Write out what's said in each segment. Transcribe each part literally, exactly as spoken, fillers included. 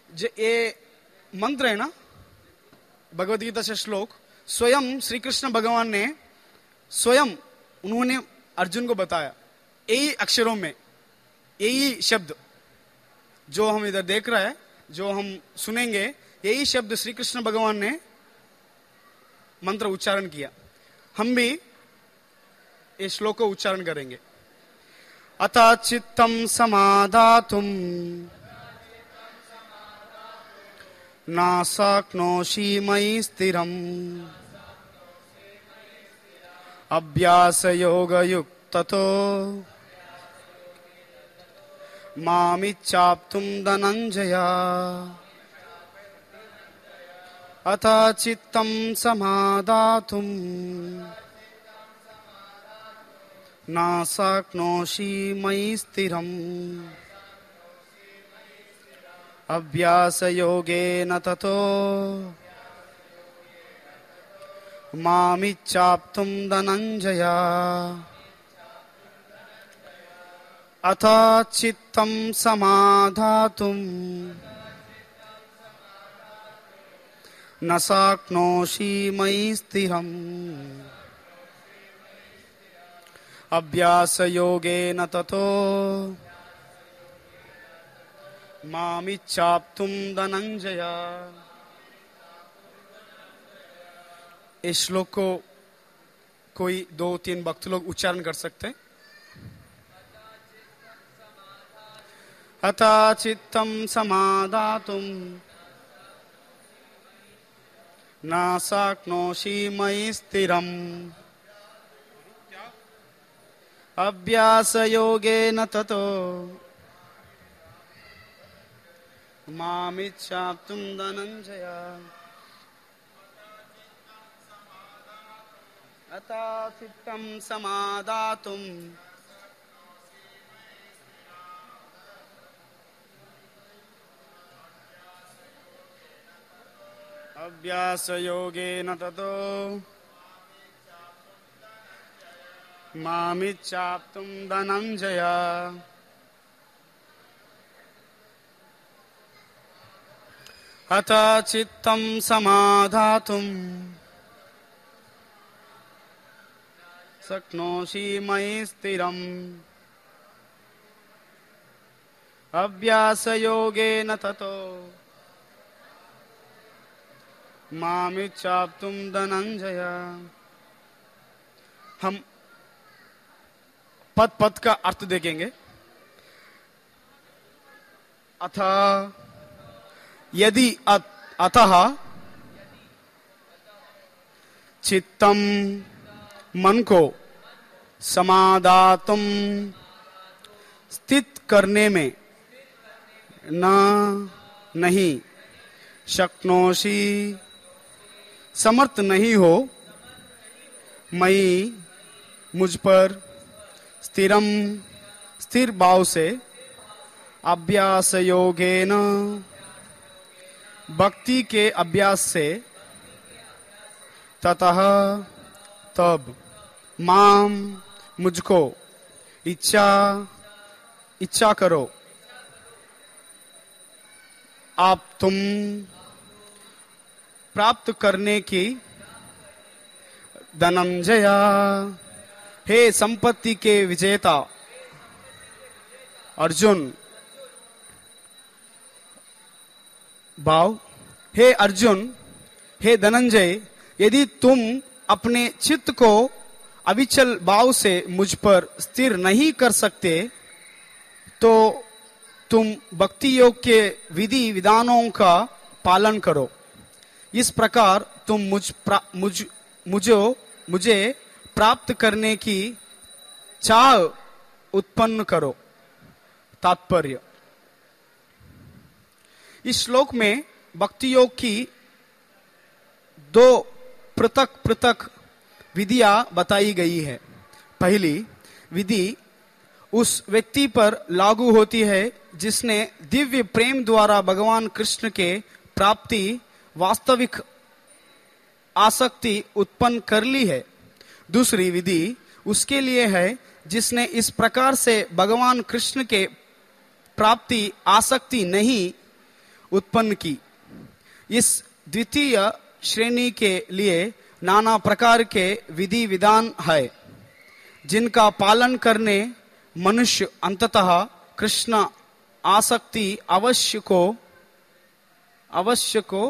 जो ये मंत्र है ना, भगवद गीता से श्लोक, स्वयं श्री कृष्ण भगवान ने स्वयं उन्होंने अर्जुन को बताया। यही अक्षरों में, यही शब्द जो हम इधर देख रहे हैं, जो हम सुनेंगे, यही शब्द श्री कृष्ण भगवान ने मंत्र उच्चारण किया। हम भी इस श्लोक को उच्चारण करेंगे। अतः चित्तम समाधातुम ना शक्नोषि मयि स्थिरम् अभ्यास योग युक्ततो मामिच्छाप्तुं धनंजय। अतः चित्तं समाधातुं न शक्नोषि मयि स्थिरम् अभ्यास योगेन ततो मामिच्छाप्तुं धनंजय। अथ चित्तं समाधातुं न शक्नोषि मयि स्थिरम् अभ्यास योगेन ततो मामिच्छाप्तुं धनंजय। इस श्लोक को कोई दो तीन भक्त लोग उच्चारण कर सकते हैं। अतः चित्तं समाधातुं न शक्नोषि मयि स्थिरम् अभ्यास योगेन ततो मामिच्छाप्तुं धनंजय। अतः चित्तं समाधातुं अभ्यास योगेन ततो मामिच्छाप्तुं धनंजय। अतः चित्तं समाधातुं शक्नोषि मयि स्थिरम् अभ्यास योगेन ततो मामिच्छाप्तुं धनंजय। हम पद पद का अर्थ देखेंगे। अतः यदि अतः चित्तम मन को समाधातुम स्थित करने में न नहीं शक्नोषि समर्थ नहीं हो मई मुझ पर स्थिरम स्थिर भाव से अभ्यास योगेन भक्ति के अभ्यास से ततः तब माम मुझको इच्छा इच्छा करो आप तुम प्राप्त करने की धनंजय। हे संपत्ति के विजेता अर्जुन भाव, हे अर्जुन, हे धनंजय, यदि तुम अपने चित्त को अविचल भाव से मुझ पर स्थिर नहीं कर सकते तो तुम भक्ति योग के विधि विधानों का पालन करो। इस प्रकार तुम मुझ मुझ मुझे मुझे प्राप्त करने की चाह उत्पन्न करो। तात्पर्य, इस श्लोक में भक्ति योग की दो पृथक पृथक विधियां बताई गई है। पहली विधि उस व्यक्ति पर लागू होती है जिसने दिव्य प्रेम द्वारा भगवान कृष्ण के प्राप्ति वास्तविक आसक्ति उत्पन्न कर ली है। दूसरी विधि उसके लिए है जिसने इस प्रकार से भगवान कृष्ण के प्राप्ति आसक्ति नहीं उत्पन्न की। इस द्वितीय श्रेणी के लिए नाना प्रकार के विधि विधान है, जिनका पालन करने मनुष्य अंततः कृष्ण आसक्ति अवश्य को अवश्य को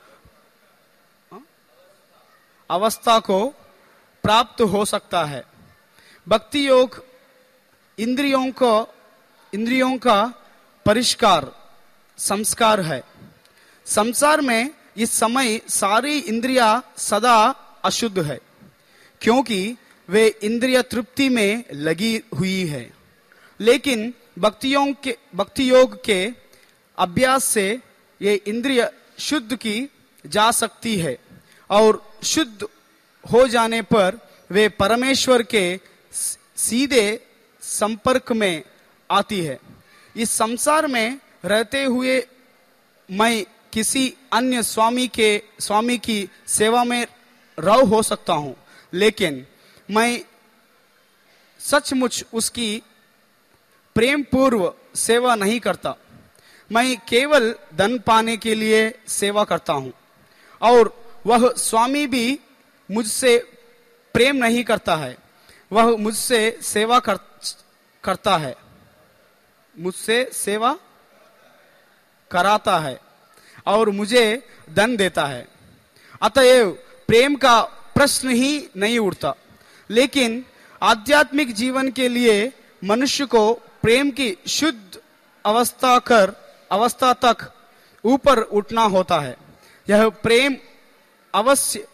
अवस्था को प्राप्त हो सकता है। भक्ति योग इंद्रियों को इंद्रियों का परिष्कार संस्कार है। संसार में इस समय सारी इंद्रियां सदा अशुद्ध है, क्योंकि वे इंद्रिय तृप्ति में लगी हुई है। लेकिन भक्तियों के भक्ति योग के अभ्यास से ये इंद्रिय शुद्ध की जा सकती है और शुद्ध हो जाने पर वे परमेश्वर के सीधे संपर्क में आती है। इस संसार में रहते हुए मैं किसी अन्य स्वामी के स्वामी की सेवा में रव हो सकता हूं, लेकिन मैं सचमुच उसकी प्रेम पूर्व सेवा नहीं करता। मैं केवल धन पाने के लिए सेवा करता हूं और वह स्वामी भी मुझसे प्रेम नहीं करता है। वह मुझसे सेवा कर, करता है मुझसे सेवा कराता है और मुझे धन देता है। अतएव प्रेम का प्रश्न ही नहीं उठता। लेकिन आध्यात्मिक जीवन के लिए मनुष्य को प्रेम की शुद्ध अवस्था कर अवस्था तक ऊपर उठना होता है। यह प्रेम अवश्य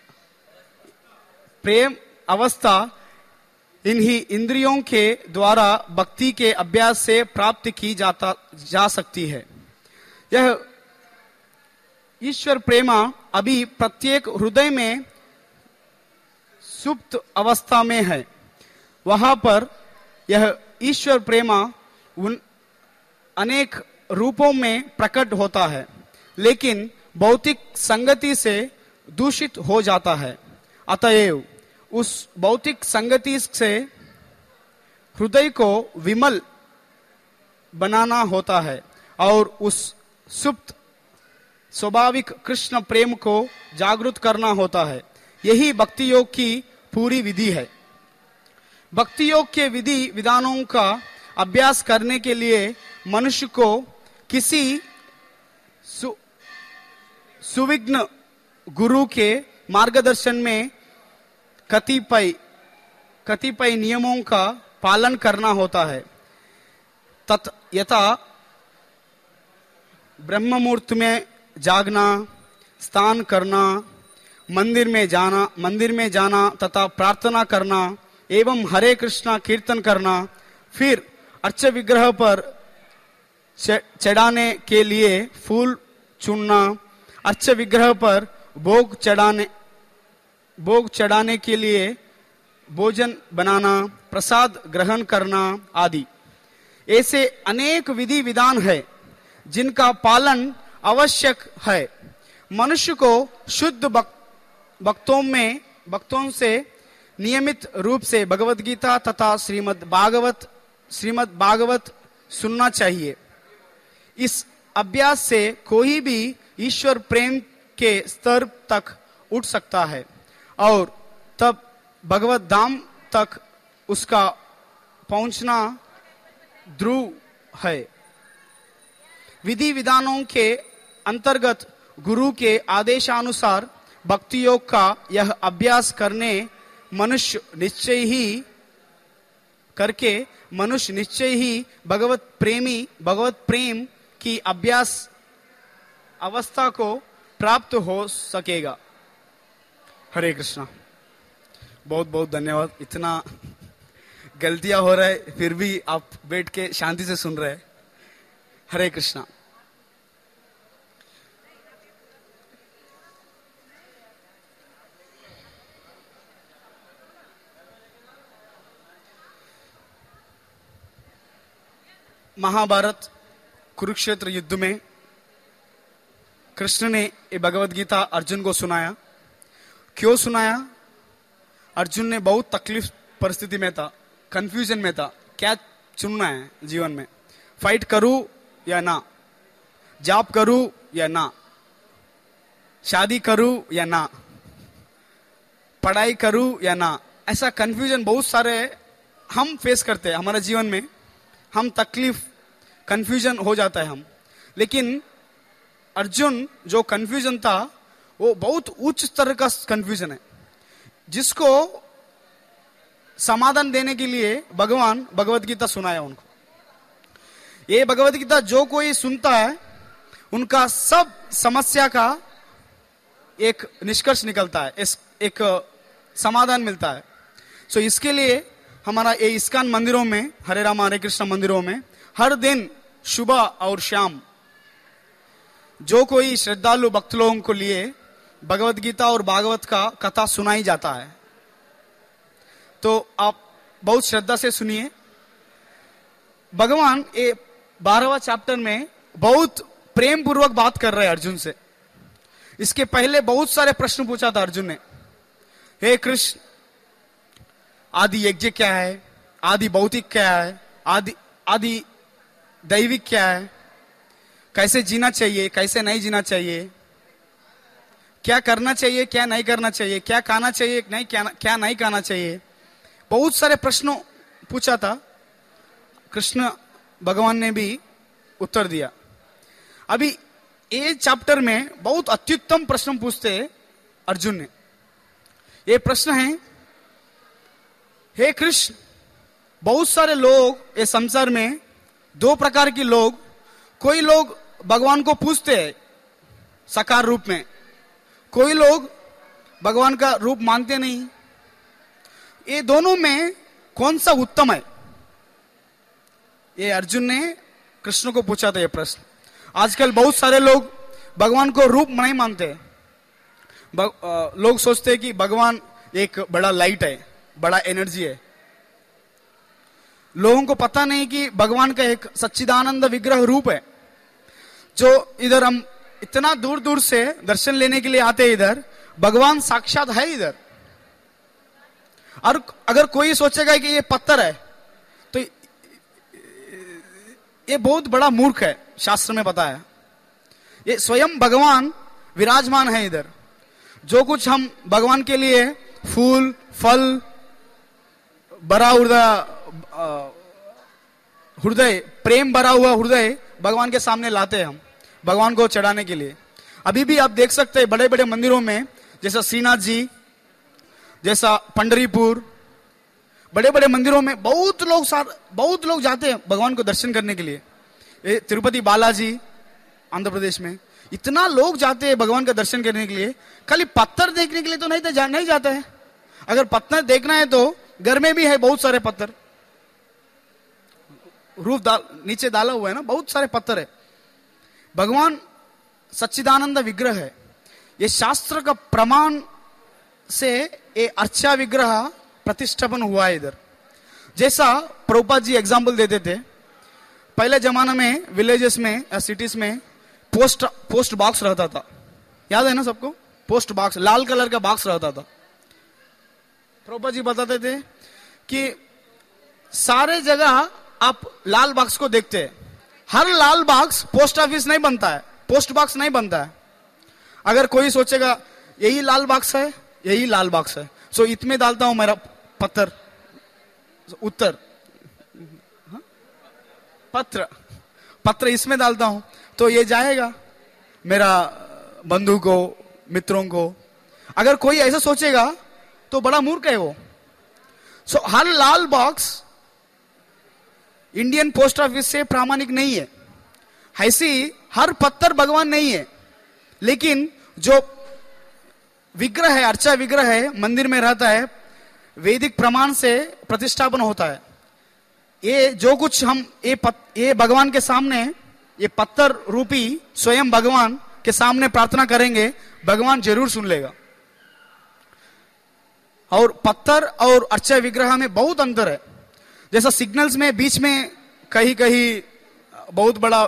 प्रेम अवस्था इन्हीं इंद्रियों के द्वारा भक्ति के अभ्यास से प्राप्त की जाता जा सकती है। यह ईश्वर प्रेमा अभी प्रत्येक हृदय में सुप्त अवस्था में है। वहां पर यह ईश्वर प्रेमा उन अनेक रूपों में प्रकट होता है, लेकिन भौतिक संगति से दूषित हो जाता है। अतएव उस भौतिक संगति से हृदय को विमल बनाना होता है और उस सुप्त स्वाभाविक कृष्ण प्रेम को जागृत करना होता है। यही भक्ति योग की पूरी विधि है। भक्ति योग के विधि विधानों का अभ्यास करने के लिए मनुष्य को किसी सु, सुविघ्न गुरु के मार्गदर्शन में कतिपय कतिपय नियमों का पालन करना होता है। तत् यथा ब्रह्म मुहूर्त में जागना, स्नान करना, मंदिर में जाना मंदिर में जाना तथा प्रार्थना करना एवं हरे कृष्णा कीर्तन करना, फिर अर्च विग्रह पर चढ़ाने के लिए फूल चुनना, अर्च विग्रह पर भोग चढ़ाने भोग चढ़ाने के लिए भोजन बनाना, प्रसाद ग्रहण करना आदि। ऐसे अनेक विधि विधान है जिनका पालन आवश्यक है। मनुष्य को शुद्ध भक्तों में भक्तों से नियमित रूप से भगवत गीता तथा श्रीमद् भागवत श्रीमद् भागवत सुनना चाहिए। इस अभ्यास से कोई भी ईश्वर प्रेम के स्तर तक उठ सकता है और तब भगवत धाम तक उसका पहुंचना ध्रुव है। विधि विधानों के अंतर्गत गुरु के आदेशानुसार भक्ति योग का यह अभ्यास करने मनुष्य निश्चय ही करके मनुष्य निश्चय ही भगवत प्रेमी भगवत प्रेम की अभ्यास अवस्था को प्राप्त हो सकेगा। हरे कृष्णा। बहुत बहुत धन्यवाद। इतना गलतियां हो रहा है फिर भी आप बैठ के शांति से सुन रहे हैं। हरे कृष्णा। महाभारत कुरुक्षेत्र युद्ध में कृष्ण ने ये भगवत गीता अर्जुन को सुनाया। क्यों सुनाया? अर्जुन ने बहुत तकलीफ परिस्थिति में था, कंफ्यूजन में था, क्या चुनना है जीवन में, फाइट करूं या ना। जॉब करूं या ना, शादी करूं या ना, पढ़ाई करूं या ना, ऐसा कंफ्यूजन बहुत सारे हम फेस करते हैं हमारे जीवन में। हम तकलीफ, कंफ्यूजन हो जाता है हम। लेकिन अर्जुन जो कंफ्यूजन था वो बहुत उच्च स्तर का कंफ्यूजन है, जिसको समाधान देने के लिए भगवान भगवत गीता सुनाया उनको। ये भगवत गीता जो कोई सुनता है उनका सब समस्या का एक निष्कर्ष निकलता है, इस एक समाधान मिलता है। सो इसके लिए हमारा ये इस्कॉन मंदिरों में, हरे राम हरे कृष्ण मंदिरों में हर दिन सुबह और शाम जो कोई श्रद्धालु भक्त लोगों को लिए भगवत गीता और भागवत का कथा सुनाई जाता है। तो आप बहुत श्रद्धा से सुनिए। भगवान ये बारहवां चैप्टर में बहुत प्रेम पूर्वक बात कर रहे हैं अर्जुन से। इसके पहले बहुत सारे प्रश्न पूछा था अर्जुन ने। हे कृष्ण, आदि यज्ञ क्या है, आदि भौतिक क्या है, आदि आदि दैविक क्या है, कैसे जीना चाहिए, कैसे नहीं जीना चाहिए, क्या करना चाहिए, क्या नहीं करना चाहिए, क्या खाना चाहिए, नहीं क्या क्या नहीं खाना चाहिए, बहुत सारे प्रश्नों पूछा था। कृष्ण भगवान ने भी उत्तर दिया। अभी ये चैप्टर में बहुत अत्युत्तम प्रश्न पूछते अर्जुन ने। ये प्रश्न है, हे कृष्ण, बहुत सारे लोग इस संसार में दो प्रकार के लोग, कोई लोग भगवान को पूछते हैं साकार रूप में, कोई लोग भगवान का रूप मानते नहीं। ये दोनों में कौन सा उत्तम है? ये अर्जुन ने कृष्ण को पूछा था ये प्रश्न। आजकल बहुत सारे लोग भगवान को रूप नहीं मानते। लोग सोचते हैं कि भगवान एक बड़ा लाइट है, बड़ा एनर्जी है। लोगों को पता नहीं कि भगवान का एक सच्चिदानंद विग्रह रूप है, जो इधर हम इतना दूर दूर से दर्शन लेने के लिए आते हैं। इधर भगवान साक्षात है इधर। और अगर कोई सोचेगा कि ये पत्थर है तो ये बहुत बड़ा मूर्ख है। शास्त्र में पता है ये स्वयं भगवान विराजमान है इधर। जो कुछ हम भगवान के लिए फूल, फल, भरा हृदय हृदय प्रेम भरा हुआ हृदय भगवान के सामने लाते हैं हम, भगवान को चढ़ाने के लिए। अभी भी आप देख सकते हैं बड़े बड़े मंदिरों में, जैसा श्रीनाथ जी, जैसा पंढरीपुर, बड़े बड़े मंदिरों में बहुत लोग बहुत लोग जाते हैं भगवान को दर्शन करने के लिए। तिरुपति बालाजी आंध्र प्रदेश में इतना लोग जाते हैं भगवान का दर्शन करने के लिए। खाली पत्थर देखने के लिए तो नहीं तो जा, नहीं जाता है। अगर पत्थर देखना है तो घर में भी है बहुत सारे पत्थर, रूफ डाल नीचे डाला हुआ है ना, बहुत सारे पत्थर है। भगवान सच्चिदानंद विग्रह है। ये शास्त्र का प्रमाण से ये अर्चा विग्रह प्रतिष्ठापन हुआ है इधर। जैसा प्रभुपाद जी एग्जाम्पल देते थे, पहले जमाना में विलेजेस में या सिटीज में पोस्ट पोस्ट बॉक्स रहता था। याद है ना सबको? पोस्ट बॉक्स, लाल कलर का बॉक्स रहता था। प्रभुपाद जी बताते थे कि सारे जगह आप लाल बॉक्स को देखते हैं। हर लाल बॉक्स पोस्ट ऑफिस नहीं बनता है, पोस्ट बॉक्स नहीं बनता है। अगर कोई सोचेगा यही लाल बॉक्स है, यही लाल बॉक्स है, सो इसमें डालता हूं मेरा पत्थर, उत्तर हा? पत्र पत्र इसमें डालता हूं तो ये जाएगा मेरा बंधु को, मित्रों को। अगर कोई ऐसा सोचेगा तो बड़ा मूर्ख है वो। सो हर लाल बॉक्स इंडियन पोस्ट ऑफिस से प्रामाणिक नहीं है। ऐसी हर पत्थर भगवान नहीं है। लेकिन जो विग्रह है, अर्चा विग्रह है, मंदिर में रहता है, वैदिक प्रमाण से प्रतिष्ठापन होता है। ये जो कुछ हम ये पत, ये भगवान के सामने, ये पत्थर रूपी स्वयं भगवान के सामने प्रार्थना करेंगे, भगवान जरूर सुन लेगा। और पत्थर और अर्चा विग्रह में बहुत अंतर है। जैसा सिग्नल्स में बीच में कहीं कहीं बहुत बड़ा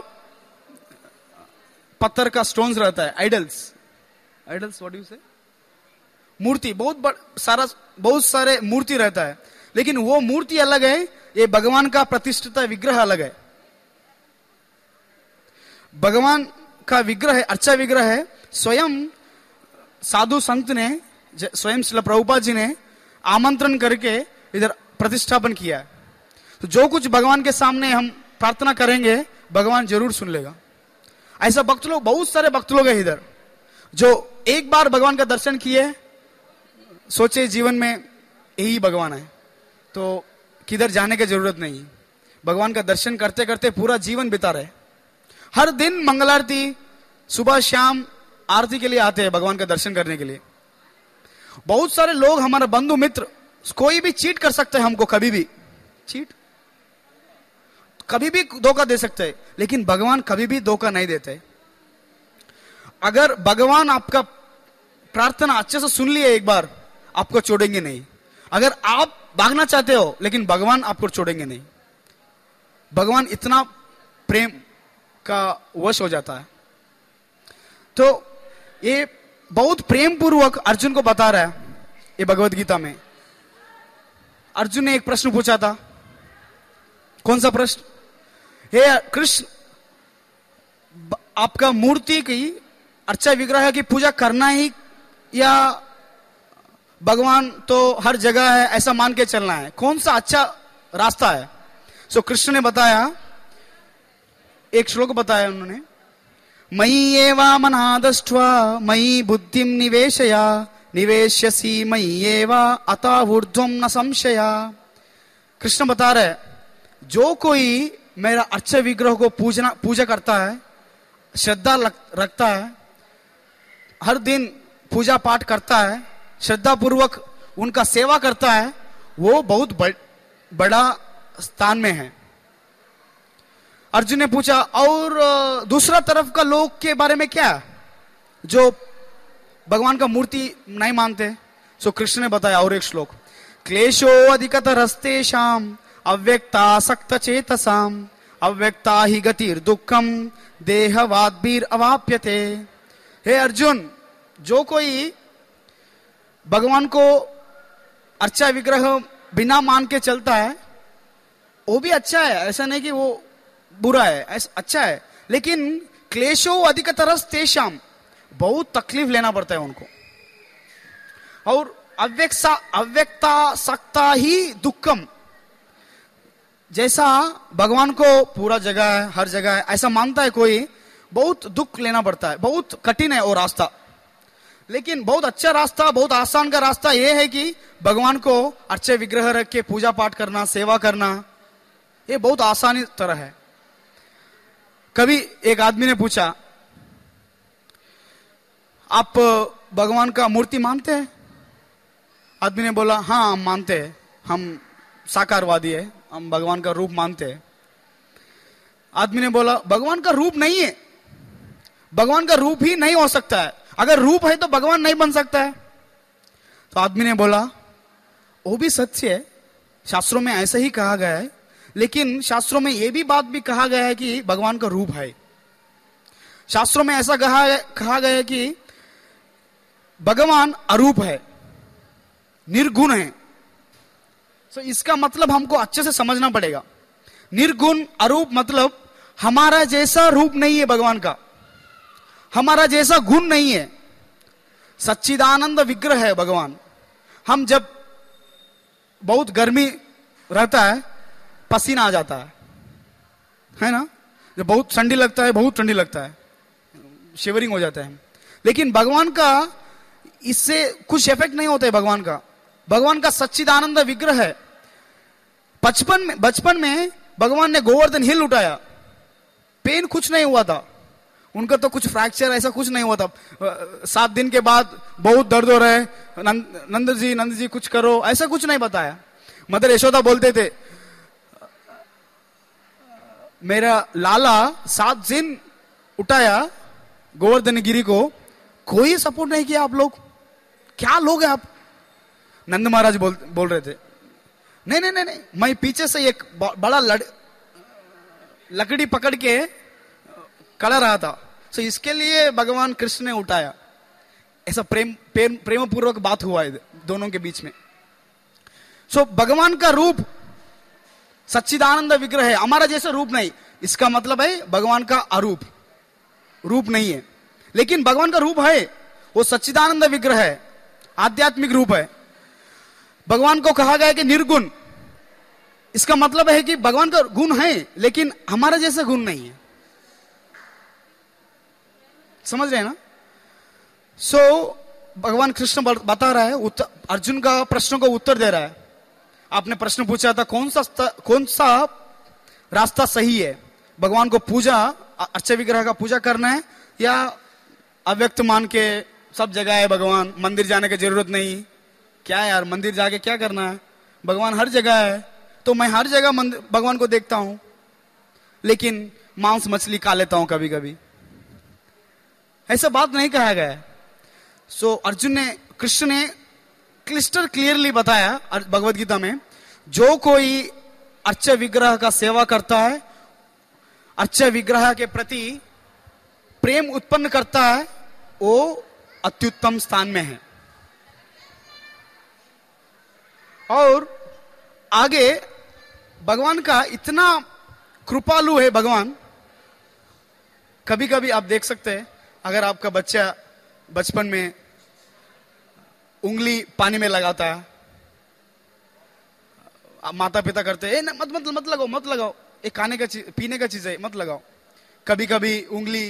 पत्थर का स्टोन्स रहता है, idols idols what do you say, मूर्ति, बहुत बड़ा सारा बहुत सारे मूर्ति रहता है। लेकिन वो मूर्ति अलग है, ये भगवान का प्रतिष्ठित विग्रह अलग है। भगवान का विग्रह है, अर्चा विग्रह है, स्वयं साधु संत ने, स्वयं श्रील प्रभुपाद जी ने आमंत्रण करके इधर प्रतिष्ठापन किया है। तो जो कुछ भगवान के सामने हम प्रार्थना करेंगे भगवान जरूर सुन लेगा। ऐसा भक्त लोग, बहुत सारे भक्त लोग हैं इधर जो एक बार भगवान का दर्शन किए, सोचे जीवन में यही भगवान है तो किधर जाने की जरूरत नहीं, भगवान का दर्शन करते करते पूरा जीवन बिता रहे। हर दिन मंगलारती, सुबह शाम आरती के लिए आते हैं भगवान का दर्शन करने के लिए। बहुत सारे लोग, हमारे बंधु मित्र, कोई भी चीट कर सकते हैं हमको, कभी भी चीट, कभी भी धोखा दे सकते हैं, लेकिन भगवान कभी भी धोखा नहीं देते। अगर भगवान आपका प्रार्थना अच्छे से सुन लिए एक बार, आपको छोड़ेंगे नहीं। अगर आप भागना चाहते हो लेकिन भगवान आपको छोड़ेंगे नहीं। भगवान इतना प्रेम का वश हो जाता है। तो ये बहुत प्रेम पूर्वक अर्जुन को बता रहा है ये भगवत गीता में। अर्जुन ने एक प्रश्न पूछा था। कौन सा प्रश्न? हे कृष्ण, आपका मूर्ति की, अर्चा विग्रह की पूजा करना ही या भगवान तो हर जगह है ऐसा मान के चलना है, कौन सा अच्छा रास्ता है? सो कृष्ण ने बताया, एक श्लोक बताया उन्होंने, मयि एवा मनादष्ट्वा मयि बुद्धिम निवेशया निवेश्यसि मयि एवा अतः ऊर्ध्वं न संशया। कृष्ण बता रहे, जो कोई मेरा अर्च विग्रह को पूजना पूजा करता है, श्रद्धा रखता है, हर दिन पूजा पाठ करता है, श्रद्धा पूर्वक उनका सेवा करता है, वो बहुत बड़, बड़ा स्थान में है। अर्जुन ने पूछा, और दूसरा तरफ का लोग के बारे में क्या, जो भगवान का मूर्ति नहीं मानते? सो कृष्ण ने बताया और एक श्लोक, क्लेशो अधिकतरस्तेषाम् अव्यक्तासक्त चेतसाम् अव्यक्ता ही गतिर दुखम देहवाद्भिर अवाप्यते। हे अर्जुन, जो कोई भगवान को अर्चा विग्रह बिना मान के चलता है वो भी अच्छा है, ऐसा नहीं कि वो बुरा है, ऐसा अच्छा है, लेकिन क्लेशो अधिकतरस तेषाम, बहुत तकलीफ लेना पड़ता है उनको, और अव्यक्ता अव्यक्ता सकता ही दुखम, जैसा भगवान को पूरा जगह है, हर जगह है ऐसा मानता है कोई, बहुत दुख लेना पड़ता है, बहुत कठिन है वो रास्ता। लेकिन बहुत अच्छा रास्ता, बहुत आसान का रास्ता यह है कि भगवान को अच्छे विग्रह रख के पूजा पाठ करना, सेवा करना, ये बहुत आसानी तरह है। कभी एक आदमी ने पूछा, आप भगवान का मूर्ति मानते हैं? आदमी ने बोला, हाँ हम मानते हैं, हम साकारवादी है, हम भगवान का रूप मानते हैं। आदमी ने बोला, भगवान का रूप नहीं है, भगवान का रूप ही नहीं हो सकता है, अगर रूप है तो भगवान नहीं बन सकता है। तो आदमी ने बोला, वो भी सत्य है, शास्त्रों में ऐसा ही कहा गया है, लेकिन शास्त्रों में यह भी बात भी कहा गया है कि भगवान का रूप है। शास्त्रों में ऐसा कहा कहा गया है कि भगवान अरूप है, निर्गुण है। तो इसका मतलब हमको अच्छे से समझना पड़ेगा। निर्गुण अरूप मतलब हमारा जैसा रूप नहीं है भगवान का, हमारा जैसा गुण नहीं है, सच्चिदानंद विग्रह है भगवान। हम जब बहुत गर्मी रहता है पसीना आ जाता है, है ना, जब बहुत ठंडी लगता है बहुत ठंडी लगता है, शिवरिंग हो जाता है, लेकिन भगवान का इससे कुछ इफेक्ट नहीं होता है। भगवान का भगवान का सच्चिदानंद विग्रह है। बचपन में बचपन में भगवान ने गोवर्धन हिल उठाया, पेन कुछ नहीं हुआ था, उनका तो कुछ फ्रैक्चर ऐसा कुछ नहीं हुआ था। सात दिन के बाद बहुत दर्द हो रहा है, नंद, नंद जी नंद जी कुछ करो, ऐसा कुछ नहीं बताया। मदर यशोदा बोलते थे, मेरा लाला सात दिन उठाया गोवर्धन गिरी को, कोई सपोर्ट नहीं किया, आप लोग क्या लोग हैं आप? नंद महाराज बोल बोल रहे थे, नहीं नहीं नहीं नहीं, मैं पीछे से एक बड़ा लड़, लकड़ी पकड़ के खड़ा रहा था, तो इसके लिए भगवान कृष्ण ने उठाया। ऐसा प्रेम प्रेम प्रेम पूर्वक बात हुआ है दोनों के बीच में। सो भगवान का रूप सच्चिदानंद विग्रह है, हमारा जैसा रूप नहीं, इसका मतलब है भगवान का अरूप। रूप नहीं है, लेकिन भगवान का रूप है, वो सच्चिदानंद विग्रह है, आध्यात्मिक रूप है। भगवान को कहा गया कि निर्गुण, इसका मतलब है कि भगवान का गुण है लेकिन हमारे जैसा गुण नहीं है। समझ रहे हैं ना? सो so, भगवान कृष्ण बता रहा है, अर्जुन का प्रश्नों को उत्तर दे रहा है। आपने प्रश्न पूछा था कौन सा कौन सा रास्ता सही है, भगवान को पूजा, अर्चा विग्रह का पूजा करना है या अव्यक्त मान के सब जगह है भगवान, मंदिर जाने की जरूरत नहीं। क्या यार, मंदिर जाके क्या करना है, भगवान हर जगह है। तो मैं हर जगह भगवान को देखता हूं, लेकिन मांस मछली खा लेता हूं कभी कभी। ऐसा बात नहीं कहा गया है। सो so, अर्जुन ने, कृष्ण ने क्लिस्टर क्लियरली बताया भगवत गीता में, जो कोई अर्चा विग्रह का सेवा करता है, अर्चा विग्रह के प्रति प्रेम उत्पन्न करता है, वो अत्युत्तम स्थान में है। और आगे भगवान का इतना कृपालु है भगवान। कभी कभी आप देख सकते हैं, अगर आपका बच्चा बचपन में उंगली पानी में लगाता है, माता पिता करते हैं, मत मत मत लगाओ मत लगाओ, एक खाने का चीज, पीने का चीज है, मत लगाओ। कभी कभी उंगली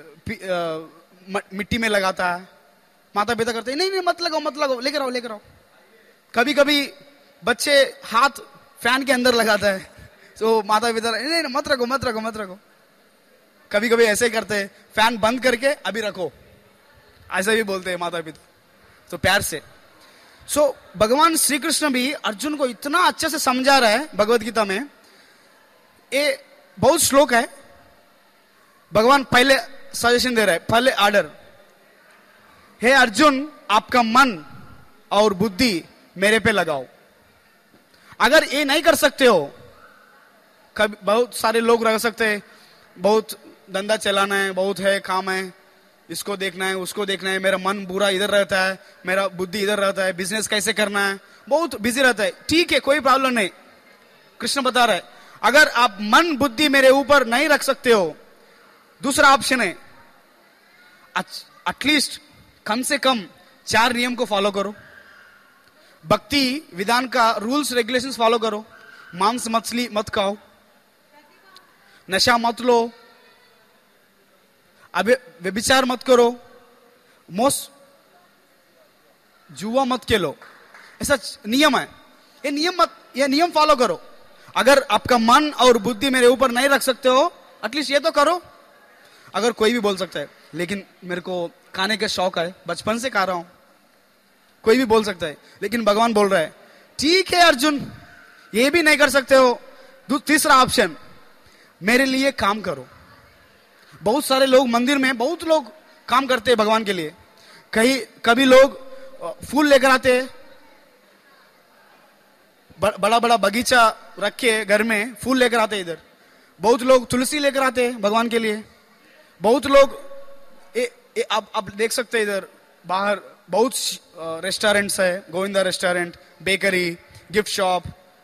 मिट्टी में लगाता है, माता पिता करते हैं, नहीं नहीं मत लगाओ मत लगाओ, लेकर आओ लेकर आओ। कभी कभी बच्चे हाथ फैन के अंदर लगाता है, तो माता पिता नहीं नहीं मत रखो मत रखो मत रखो। कभी कभी ऐसे ही करते हैं, फैन बंद करके अभी रखो, ऐसा भी बोलते हैं माता पिता, तो प्यार से। सो so, भगवान श्री कृष्ण भी अर्जुन को इतना अच्छे से समझा रहा है भगवत गीता में। ये बहुत श्लोक है। भगवान पहले सजेशन दे रहा है, पहले आर्डर, हे अर्जुन आपका मन और बुद्धि मेरे पे लगाओ। अगर ये नहीं कर सकते हो, कभी बहुत सारे लोग रह सकते हैं, बहुत धंधा चलाना है, बहुत है काम है, इसको देखना है उसको देखना है, मेरा मन बुरा इधर रहता है, मेरा बुद्धि इधर रहता है, बिजनेस कैसे करना है, बहुत बिजी रहता है, ठीक है कोई प्रॉब्लम नहीं। कृष्ण बता रहे, अगर आप मन बुद्धि मेरे ऊपर नहीं रख सकते हो, दूसरा ऑप्शन है, एटलीस्ट कम से कम चार नियम को फॉलो करो, भक्ति विधान का रूल्स रेगुलेशंस फॉलो करो, मांस मछली मत खाओ, नशा मत लो, अबे व्यभिचार मत करो, मोस जुआ मत खेलो। ऐसा नियम है, ये नियम मत ये नियम फॉलो करो। अगर आपका मन और बुद्धि मेरे ऊपर नहीं रख सकते हो, एटलीस्ट ये तो करो। अगर कोई भी बोल सकता है लेकिन मेरे को खाने का शौक है, बचपन से खा रहा हूं, कोई भी बोल सकता है, लेकिन भगवान बोल रहा है ठीक है अर्जुन ये भी नहीं कर सकते हो, तीसरा ऑप्शन, मेरे लिए काम करो। बहुत सारे लोग मंदिर में, बहुत लोग काम करते हैं भगवान के लिए। कहीं कभी लोग फूल लेकर आते हैं, बड़ा बड़ा बगीचा रख के घर में फूल लेकर आते हैं। इधर बहुत लोग तुलसी लेकर आते हैं भगवान के लिए। बहुत लोग ए, ए, आप, आप देख सकते हैं इधर बाहर बहुत रेस्टोरेंट्स है, Govinda restaurant, bakery, gift shop,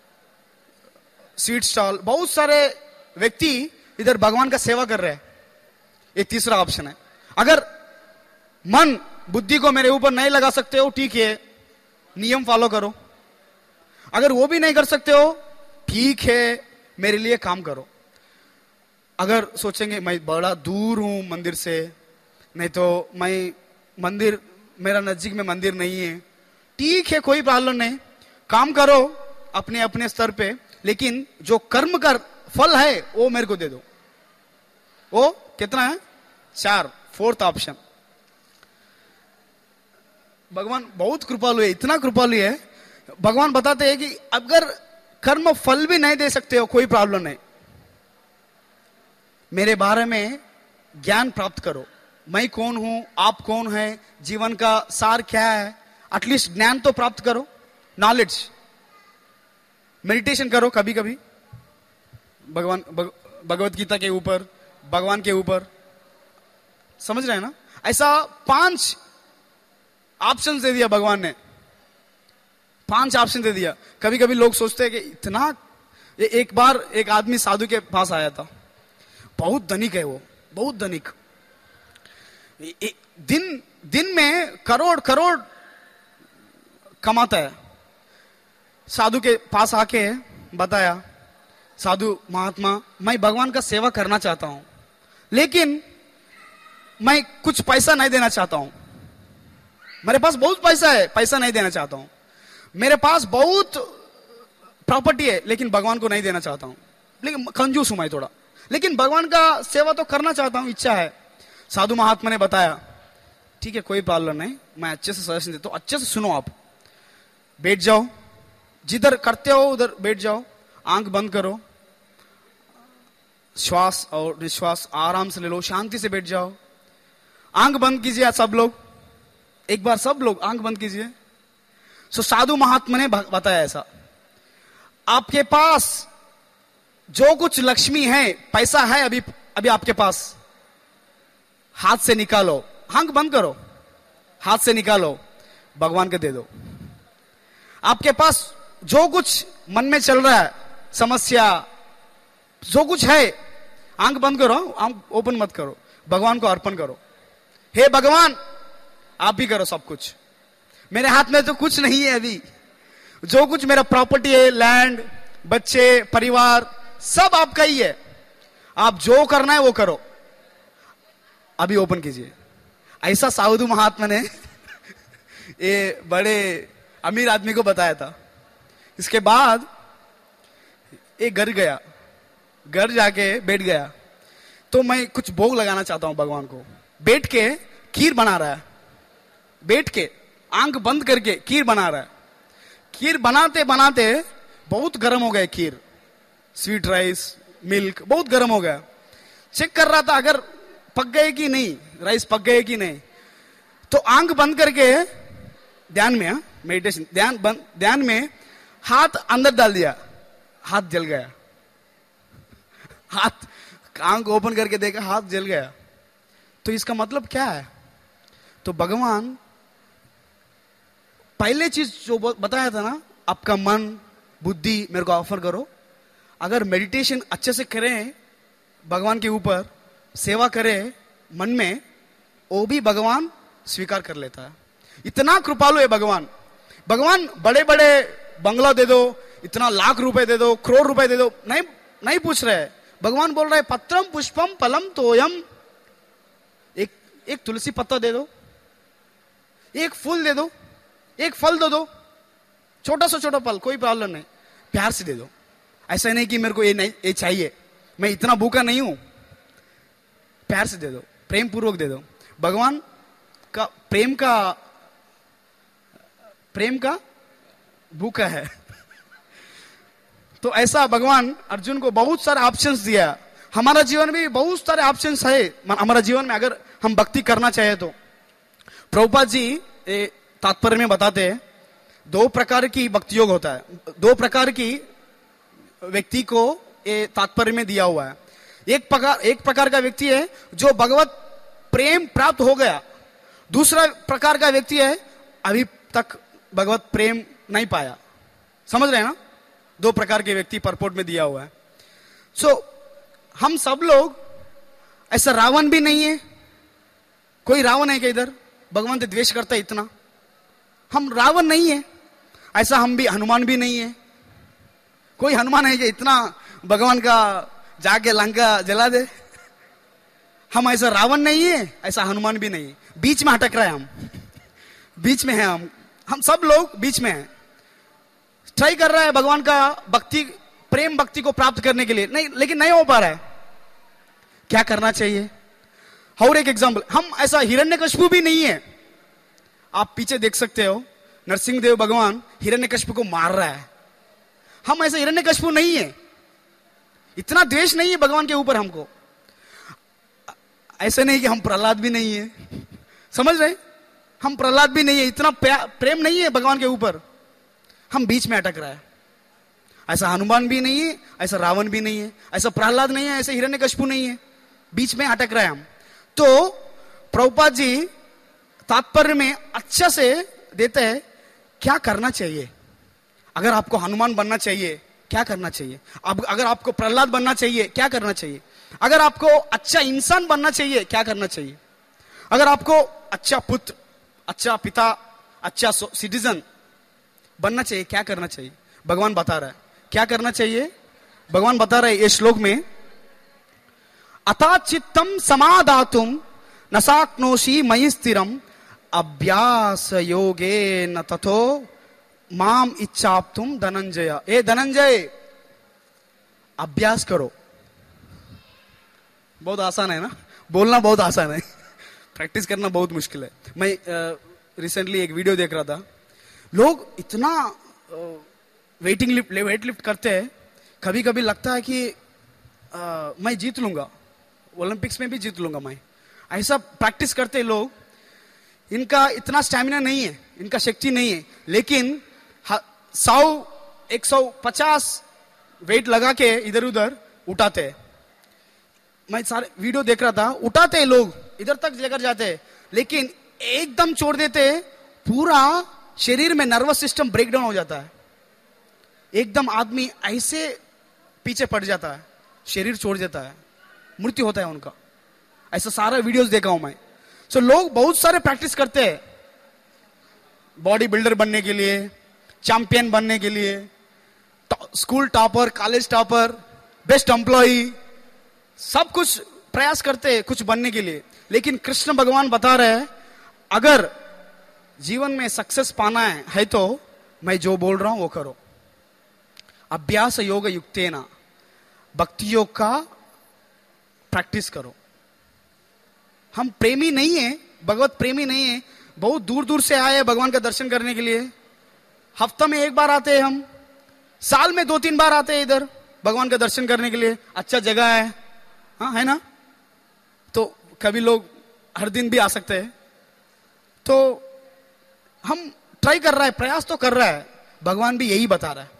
sweet stall, बहुत सारे व्यक्ति इधर भगवान का सेवा कर रहे हैं। ये तीसरा ऑप्शन है। अगर मन बुद्धि को मेरे ऊपर नहीं लगा सकते हो, ठीक है नियम फॉलो करो। अगर वो भी नहीं कर सकते हो, ठीक है मेरे लिए काम करो। अगर सोचेंगे मैं बड़ा दूर हूं मंदिर से, नहीं तो मैं मंदिर, मेरा नजदीक में मंदिर नहीं है, ठीक है कोई प्रॉब्लम नहीं, काम करो अपने अपने स्तर पे, लेकिन जो कर्म का फल है वो मेरे को दे दो। वो कितना है? चार, फोर्थ ऑप्शन। भगवान बहुत कृपालु है, इतना कृपालु है। भगवान बताते हैं कि अगर कर्म फल भी नहीं दे सकते हो, कोई प्रॉब्लम नहीं, मेरे बारे में ज्ञान प्राप्त करो। मैं कौन हूं, आप कौन है, जीवन का सार क्या है, एटलीस्ट ज्ञान तो प्राप्त करो, नॉलेज। मेडिटेशन करो कभी कभी भगवान भगवत गीता के ऊपर, भगवान के ऊपर, समझ रहे हैं ना? ऐसा पांच ऑप्शन दे दिया भगवान ने, पांच ऑप्शन दे दिया। कभी कभी लोग सोचते हैं कि इतना, एक बार एक आदमी साधु के पास आया था, बहुत धनिक है वो, बहुत धनिक, दिन दिन में करोड़ करोड़ कमाता है। साधु के पास आके बताया, साधु महात्मा, मैं भगवान का सेवा करना चाहता हूं, लेकिन मैं कुछ पैसा नहीं देना चाहता हूं। मेरे पास बहुत पैसा है, पैसा नहीं देना चाहता हूं। मेरे पास बहुत प्रॉपर्टी है, लेकिन भगवान को नहीं देना चाहता हूं। लेकिन कंजूस हूं मैं थोड़ा, लेकिन भगवान का सेवा तो करना चाहता हूं, इच्छा है। साधु महात्मा ने बताया, ठीक है कोई प्रॉब्लम नहीं, मैं अच्छे से सजेशन देता हूं, अच्छे से सुनो। आप बैठ जाओ, जिधर करते हो उधर बैठ जाओ, आंख बंद करो, श्वास और निश्वास आराम से ले लो, शांति से बैठ जाओ। आंख बंद कीजिए सब लोग, एक बार सब लोग आंख बंद कीजिए। सो साधु महात्मा ने बताया ऐसा, आपके पास जो कुछ लक्ष्मी है, पैसा है अभी अभी आपके पास, हाथ से निकालो, आंख बंद करो, हाथ से निकालो, भगवान को दे दो। आपके पास जो कुछ मन में चल रहा है, समस्या जो कुछ है, आंख बंद करो, आंख ओपन मत करो, भगवान को अर्पण करो। हे भगवान, आप ही करो सब कुछ, मेरे हाथ में तो कुछ नहीं है अभी। जो कुछ मेरा प्रॉपर्टी है, लैंड, बच्चे, परिवार, सब आपका ही है। आप जो करना है वो करो, अभी ओपन कीजिए। ऐसा साधु महात्मा ने ये बड़े अमीर आदमी को बताया था। इसके बाद एक घर गया, घर जाके बैठ गया, तो मैं कुछ भोग लगाना चाहता हूं भगवान को। बैठ के खीर बना रहा है, बैठ के आंख बंद करके खीर बना रहा है। खीर बनाते बनाते बहुत गर्म हो गया खीर, स्वीट राइस, मिल्क बहुत गर्म हो गया। चेक कर रहा था अगर पक गए कि नहीं, राइस पक गए कि नहीं। तो आंख बंद करके ध्यान में, मेडिटेशन ध्यान बंद ध्यान में हाथ अंदर डाल दिया, हाथ जल गया। हाथ, आंख ओपन करके देखा, हाथ जल गया। तो इसका मतलब क्या है? तो भगवान पहले चीज जो बताया था ना, आपका मन बुद्धि मेरे को ऑफर करो। अगर मेडिटेशन अच्छे से करें, भगवान के ऊपर सेवा करें मन में, वो भी भगवान स्वीकार कर लेता है। इतना कृपालु है भगवान। भगवान बड़े बड़े बंगला दे दो, इतना लाख रुपए दे दो, करोड़ रुपए दे दो, नहीं नहीं पूछ रहे। भगवान बोल रहे पत्रम पुष्पम फलम तोयम, एक एक तुलसी पत्ता दे दो, एक फूल दे दो, एक फल दे दो, छोटा सा छोटा फल, कोई प्रॉब्लम नहीं, प्यार से दे दो। ऐसा नहीं कि मेरे को ये नहीं ये चाहिए, मैं इतना भूखा नहीं हूं, प्यार से दे दो, प्रेम पूर्वक दे दो। भगवान का प्रेम का प्रेम का भूखा है। तो ऐसा भगवान अर्जुन को बहुत सारे ऑप्शंस दिया। हमारा जीवन में भी बहुत सारे ऑप्शंस है हमारा जीवन में, अगर हम भक्ति करना चाहे तो। प्रभुपाद जी तात्पर्य में बताते हैं, दो प्रकार की भक्ति योग होता है, दो प्रकार की व्यक्ति को ये तात्पर्य में दिया हुआ है। एक प्रकार एक प्रकार का व्यक्ति है जो भगवत प्रेम प्राप्त हो गया, दूसरा प्रकार का व्यक्ति है अभी तक भगवत प्रेम नहीं पाया। समझ रहे हैं ना? दो प्रकार के व्यक्ति परपोर्ट में दिया हुआ है। सो so, हम सब लोग ऐसा रावण भी नहीं है। कोई रावण है क्या इधर? भगवान से द्वेष करता है इतना? हम रावण नहीं है। ऐसा हम भी हनुमान भी नहीं है। कोई हनुमान है कि इतना भगवान का जाके लंका जला दे? हम ऐसा रावण नहीं है, ऐसा हनुमान भी नहीं है। बीच में अटक रहे हैं हम, बीच में हैं हम हम सब लोग बीच में हैं। ट्राई कर रहा है भगवान का भक्ति, प्रेम भक्ति को प्राप्त करने के लिए, नहीं, लेकिन नहीं हो पा रहा है। क्या करना चाहिए? और एक एग्जांपल, हम ऐसा हिरण्यकशिपु भी नहीं है। आप पीछे देख सकते हो, नरसिंहदेव भगवान हिरण्यकशिपु को मार रहा है। हम ऐसा हिरण्यकशिपु नहीं है। इतना द्वेष नहीं है भगवान के ऊपर हमको। ऐसा नहीं कि हम प्रहलाद भी नहीं है। समझ रहे? हम प्रहलाद भी नहीं है, इतना प्रेम नहीं है भगवान के ऊपर। हम बीच में अटक रहा है। ऐसा हनुमान भी नहीं है, ऐसा रावण भी नहीं है, ऐसा प्रहलाद नहीं है, ऐसा हिरण्यकशिपु नहीं है, बीच में अटक रहा है हम। तो प्रभुपाद जी तात्पर्य में अच्छा से देते हैं क्या करना चाहिए। अगर आपको हनुमान बनना चाहिए क्या करना चाहिए, अब अगर आपको प्रहलाद बनना चाहिए क्या करना चाहिए, अगर आपको अच्छा इंसान बनना चाहिए क्या करना चाहिए, अगर आपको अच्छा पुत्र, अच्छा पिता, अच्छा सिटीजन बनना चाहिए, क्या करना चाहिए? भगवान बता रहा है क्या करना चाहिए। भगवान बता रहे ये श्लोक में, अथा चित्तम समादातुम न साक्नोषि मयि स्थिरम अभ्यास योगे न तथो माम इच्छाप्तुम धनंजय। ए धनंजय, अभ्यास करो। बहुत आसान है ना, बोलना बहुत आसान है, प्रैक्टिस करना बहुत मुश्किल है। मैं रिसेंटली एक वीडियो देख रहा था, लोग इतना वेटिंग लिफ्ट वेट लिफ्ट करते हैं, कभी कभी लगता है कि आ, मैं जीत लूंगा, ओलंपिक्स में भी जीत लूंगा मैं। ऐसा प्रैक्टिस करते हैं लोग, इनका इतना स्टैमिना नहीं है, इनका शक्ति नहीं है, लेकिन सौ एक सौ पचास वेट लगा के इधर उधर उठाते हैं। मैं सारे वीडियो देख रहा था, उठाते हैं लोग, इधर तक लेकर जाते हैं, लेकिन एकदम छोड़ देते, पूरा शरीर में नर्वस सिस्टम ब्रेक डाउन हो जाता है, एकदम आदमी ऐसे पीछे पड़ जाता है, शरीर छोड़ देता है, मृत्यु होता है उनका। ऐसा सारा वीडियोस देखा हूं मैं। सो so, लोग बहुत सारे प्रैक्टिस करते हैं बॉडी बिल्डर बनने के लिए, चैंपियन बनने के लिए, school topper, college topper, best employee, सब कुछ प्रयास करते हैं कुछ बनने के लिए। लेकिन कृष्ण भगवान बता रहे हैं, अगर जीवन में सक्सेस पाना है, है तो मैं जो बोल रहा हूं वो करो। अभ्यास योग युक्तेना, भक्ति योग का प्रैक्टिस करो। हम प्रेमी नहीं है, भगवत प्रेमी नहीं है, बहुत दूर दूर से आए हैं भगवान का दर्शन करने के लिए। हफ्ता में एक बार आते हैं हम, साल में दो तीन बार आते हैं इधर भगवान का दर्शन करने के लिए, अच्छा जगह है, हाँ है ना। तो कभी लोग हर दिन भी आ सकते हैं, तो हम ट्राई कर रहा है, प्रयास तो कर रहा है, भगवान भी यही बता रहा है।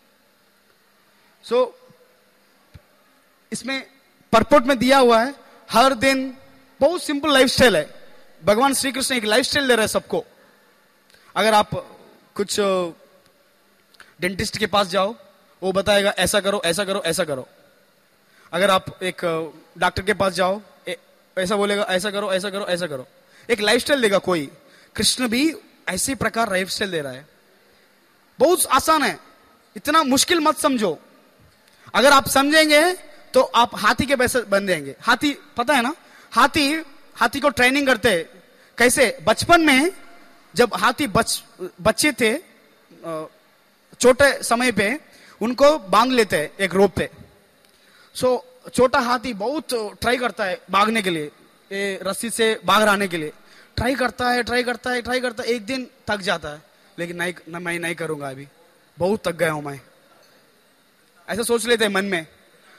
सो so, इसमें परपोर्ट में दिया हुआ है, हर दिन बहुत सिंपल लाइफस्टाइल है। भगवान श्री कृष्ण एक लाइफस्टाइल दे रहे हैं सबको। अगर आप कुछ डेंटिस्ट के पास जाओ, वो बताएगा ऐसा करो, ऐसा करो, ऐसा करो। अगर आप एक डॉक्टर के पास जाओ, ऐसा बोलेगा ऐसा करो, ऐसा करो, ऐसा करो, एक लाइफस्टाइल देगा कोई। कृष्ण भी ऐसे प्रकार लाइफस्टाइल दे रहा है, बहुत आसान है, इतना मुश्किल मत समझो। अगर आप समझेंगे तो आप हाथी के पैसे बन जाएंगे। हाथी पता है ना, हाथी हाथी को ट्रेनिंग करते हैं कैसे। बचपन में जब हाथी बच बच्चे थे, छोटे समय पे उनको बांध लेते हैं एक रोप पे। सो छोटा हाथी बहुत ट्राई करता है भागने के लिए, ये रस्सी से बाहर आने के लिए ट्राई करता है ट्राई करता है ट्राई करता है एक दिन थक जाता है, लेकिन नहीं न, मैं नहीं करूंगा, अभी बहुत थक गया हूं मैं, ऐसा सोच लेते हैं मन में।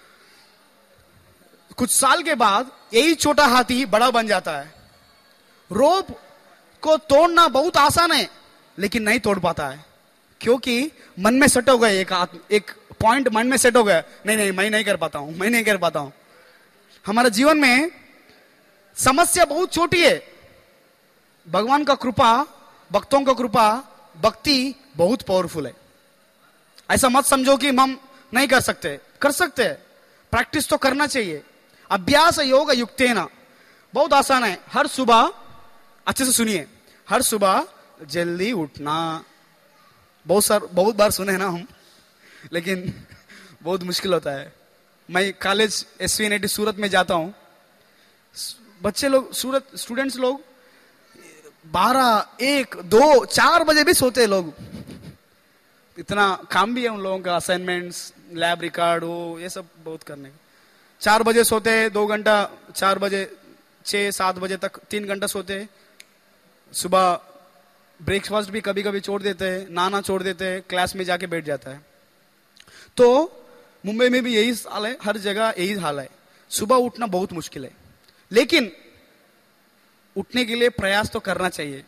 कुछ साल के बाद यही छोटा हाथी बड़ा बन जाता है। रोप को तोड़ना बहुत आसान है, लेकिन नहीं तोड़ पाता है, क्योंकि मन में सेट हो गए, एक एक पॉइंट मन में सेट हो गया, नहीं नहीं मैं नहीं कर पाता हूं, मैं नहीं कर पाता हूं। हमारे जीवन में समस्या बहुत छोटी है, भगवान का कृपा, भक्तों का कृपा, भक्ति बहुत पावरफुल है। ऐसा मत समझो कि हम नहीं कर सकते, कर सकते हैं, प्रैक्टिस तो करना चाहिए। अभ्यास योग युक्तेना, बहुत आसान है। हर सुबह, अच्छे से सुनिए, हर सुबह जल्दी उठना। बहुत सार बहुत बार सुने हैं ना हम, लेकिन बहुत मुश्किल होता है। मैं college S V N I T Surat में जाता हूं, बच्चे लोग, सूरत स्टूडेंट्स लोग बारह, एक, दो, चार बजे भी सोते हैं लोग। इतना काम भी है उन लोगों का, असाइनमेंट्स, लैब रिकॉर्ड हो, ये सब बहुत करने का। चार बजे सोते हैं, दो घंटा, चार बजे, छह सात बजे तक तीन घंटा सोते हैं। सुबह ब्रेकफास्ट भी कभी कभी छोड़ देते हैं, नाना छोड़ देते हैं, क्लास में जाके बैठ जाता है। तो मुंबई में भी यही हाल है, हर जगह यही हाल है। सुबह उठना बहुत मुश्किल है, लेकिन उठने के लिए प्रयास तो करना चाहिए।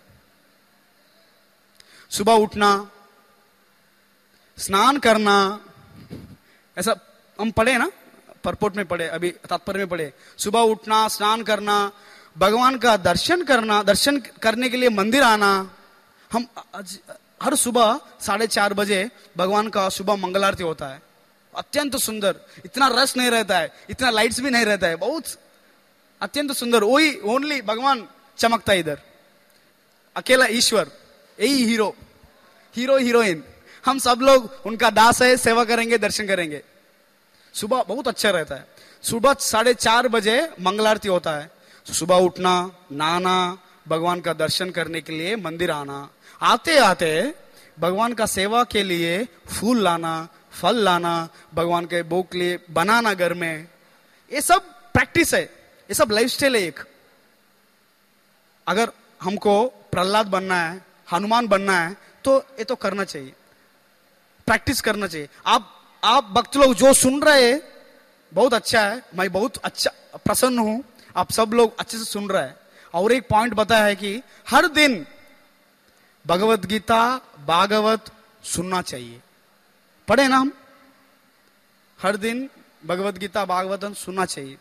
सुबह उठना, स्नान करना, ऐसा हम पढ़े ना, परपोर्ट में पढ़े, अभी तात्पर्य में पढ़े। सुबह उठना, स्नान करना, भगवान का दर्शन करना, दर्शन करने के लिए मंदिर आना। हम हर सुबह साढ़े चार बजे भगवान का सुबह मंगल आरती होता है, अत्यंत सुंदर, इतना रश नहीं रहता है, इतना लाइट्स भी नहीं रहता है, बहुत अत्यंत सुंदर। वही ओनली भगवान चमकता है इधर, अकेला ईश्वर, यही हीरो, हीरो हीरोइन, हम सब लोग उनका दास है, सेवा करेंगे, दर्शन करेंगे। सुबह बहुत अच्छा रहता है, सुबह साढ़े चार बजे मंगलारती होता है, सुबह उठना, नहाना, भगवान का दर्शन करने के लिए मंदिर आना, आते आते भगवान का सेवा के लिए फूल लाना, फल लाना, भगवान के भोग के लिए बनाना घर में, ये सब प्रैक्टिस है, ये सब लाइफस्टाइल है एक। अगर हमको प्रहलाद बनना है, हनुमान बनना है, तो ये तो करना चाहिए, प्रैक्टिस करना चाहिए। आप आप भक्त लोग जो सुन रहे हैं बहुत अच्छा है, मैं बहुत अच्छा प्रसन्न हूं, आप सब लोग अच्छे से सुन रहे हैं। और एक पॉइंट बताया है कि हर दिन भगवत गीता भागवत सुनना चाहिए, पढ़े ना हम, हर दिन भगवत गीता भागवत सुनना चाहिए।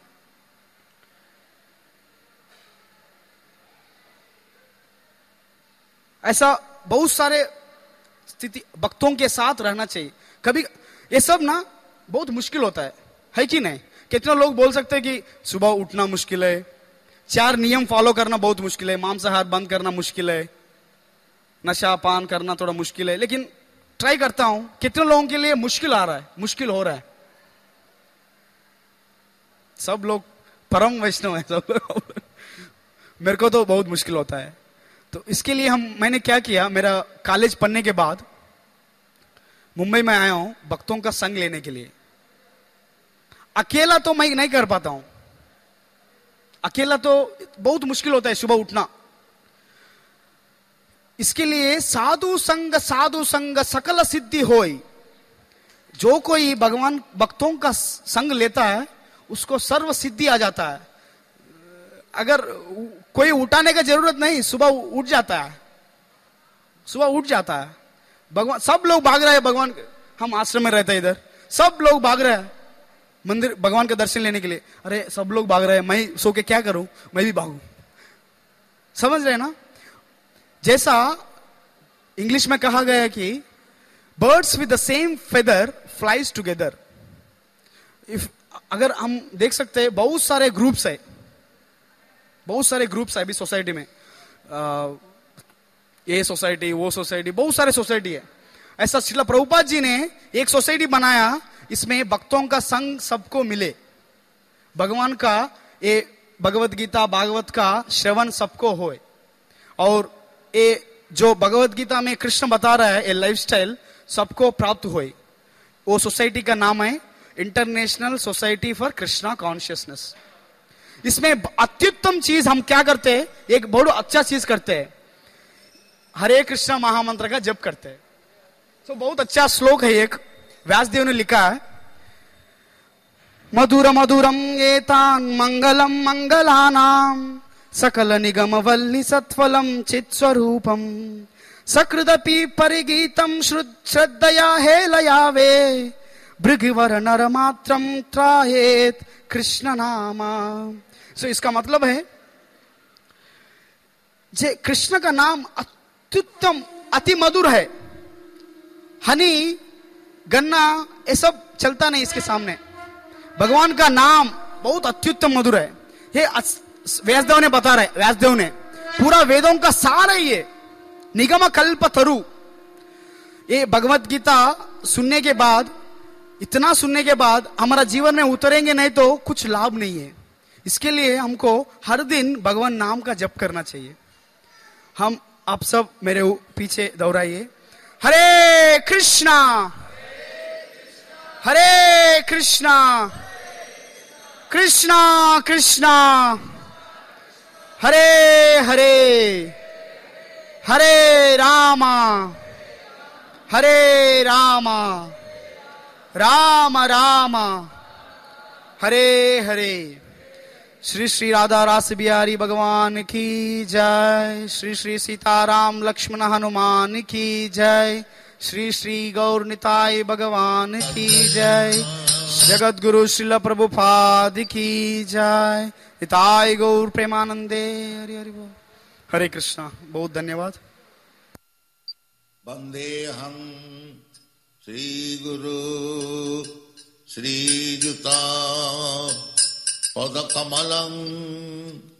ऐसा बहुत सारे स्थिति भक्तों के साथ रहना चाहिए। कभी ये सब ना बहुत मुश्किल होता है, है कि नहीं? कितने लोग बोल सकते हैं कि सुबह उठना मुश्किल है, चार नियम फॉलो करना बहुत मुश्किल है, मांसाहार बंद करना मुश्किल है, नशा पान करना थोड़ा मुश्किल है, लेकिन ट्राई करता हूं। कितने लोगों के लिए मुश्किल आ रहा है, मुश्किल हो रहा है? सब लोग परम वैष्णव है, सब लोग मेरे को तो बहुत मुश्किल होता है। तो इसके लिए हम मैंने क्या किया, मेरा कॉलेज पढ़ने के बाद मुंबई में आया हूं भक्तों का संग लेने के लिए। अकेला तो मैं नहीं कर पाता हूं, अकेला तो बहुत मुश्किल होता है सुबह उठना। इसके लिए साधु संग साधु संग सकल सिद्धि होई, जो कोई भगवान भक्तों का संग लेता है उसको सर्व सिद्धि आ जाता है। अगर कोई उठाने का जरूरत नहीं, सुबह उठ जाता है, सुबह उठ जाता है। भगवान, सब लोग भाग रहे हैं भगवान, हम आश्रम में रहते हैं इधर, सब लोग भाग रहे हैं मंदिर भगवान का दर्शन लेने के लिए। अरे सब लोग भाग रहे हैं, मैं सो के क्या करूं, मैं भी भागूं। समझ रहे हैं ना? जैसा इंग्लिश में कहा गया है कि birds with the same feather flies together. If अगर हम देख सकते हैं बहुत सारे ग्रुप्स है, बहुत सारे ग्रुप्स है अभी सोसाइटी में, आ, ये सोसाइटी वो सोसाइटी, बहुत सारे सोसाइटी है। ऐसा श्रील प्रभुपाद जी ने एक सोसाइटी बनाया, इसमें भक्तों का संग सबको मिले, भगवान का ये भगवत गीता भागवत का श्रवण सबको होए, और ये जो भगवत गीता में कृष्ण बता रहा है ये लाइफस्टाइल सबको प्राप्त होए। वो सोसाइटी का नाम है international society for Krishna consciousness. इसमें अत्युत्तम चीज हम क्या करते हैं, एक बहुत अच्छा चीज करते हैं, हरे कृष्णा महामंत्र का जप करते हैं। तो बहुत अच्छा श्लोक है, एक व्यासदेव ने लिखा है, मधुर मधुरम एतान मंगलम मंगलानाम सकल निगम वल्ली सत्फलम चित स्वरूपम सकृदपि परिगीतम श्रद्धया हेलयावे भृगवर नर मात्रम त्राहेत कृष्ण नामा। सो इसका मतलब है जे कृष्ण का नाम अत्युत्तम अति मधुर है। हनी गन्ना ये सब चलता नहीं इसके सामने, भगवान का नाम बहुत अत्युत्तम मधुर है। ये व्यासदेव ने बता रहे, व्यासदेव ने पूरा वेदों का सार है ये, निगम कल्प तरु। ये भगवत गीता सुनने के बाद, इतना सुनने के बाद हमारा जीवन में उतरेंगे नहीं तो कुछ लाभ नहीं है। इसके लिए हमको हर दिन भगवान नाम का जप करना चाहिए। हम आप सब मेरे पीछे दोहराइए, हरे कृष्णा हरे कृष्णा कृष्णा कृष्णा हरे हरे हरे रामा हरे रामा राम राम हरे हरे। श्री श्री राधा रास बिहारी भगवान की जय। श्री श्री सीताराम लक्ष्मण हनुमान की जय। श्री श्री गौर निताय भगवान की जय। जगत गुरु श्रील प्रभुपाद की जय। निताय गौर प्रेमानंदे। हरि हरि बोल। हरे कृष्णा। बहुत धन्यवाद। वंदेहं श्री गुरु श्रीयुता पदकमलं